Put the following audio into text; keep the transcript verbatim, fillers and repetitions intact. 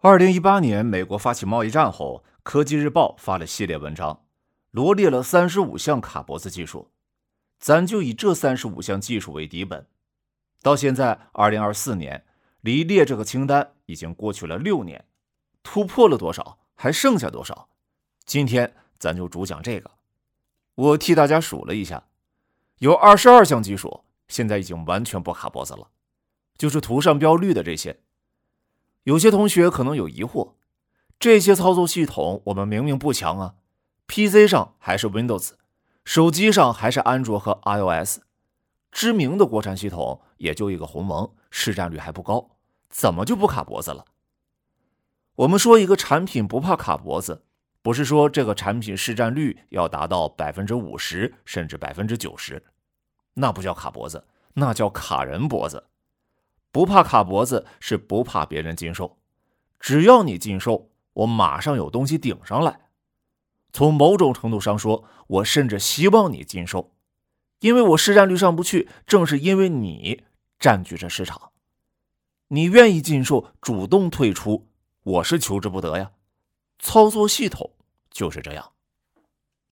二零一八年美国发起贸易战后，科技日报发了系列文章，罗列了三十五项卡脖子技术。咱就以这三十五项技术为底本。到现在二零二四年，离列这个清单已经过去了六年，突破了多少，还剩下多少？今天咱就主讲这个。我替大家数了一下，有二十二项技术现在已经完全不卡脖子了，就是图上标绿的这些。有些同学可能有疑惑，这些操作系统我们明明不强啊， P C 上还是 Windows， 手机上还是安卓和 iOS， 知名的国产系统也就一个鸿蒙，市占率还不高，怎么就不卡脖子了？我们说一个产品不怕卡脖子，不是说这个产品市占率要达到 百分之五十 甚至 百分之九十， 那不叫卡脖子，那叫卡人脖子。不怕卡脖子是不怕别人禁售，只要你禁售，我马上有东西顶上来。从某种程度上说，我甚至希望你禁售，因为我市占率上不去，正是因为你占据着市场。你愿意禁售，主动退出，我是求之不得呀。操作系统就是这样。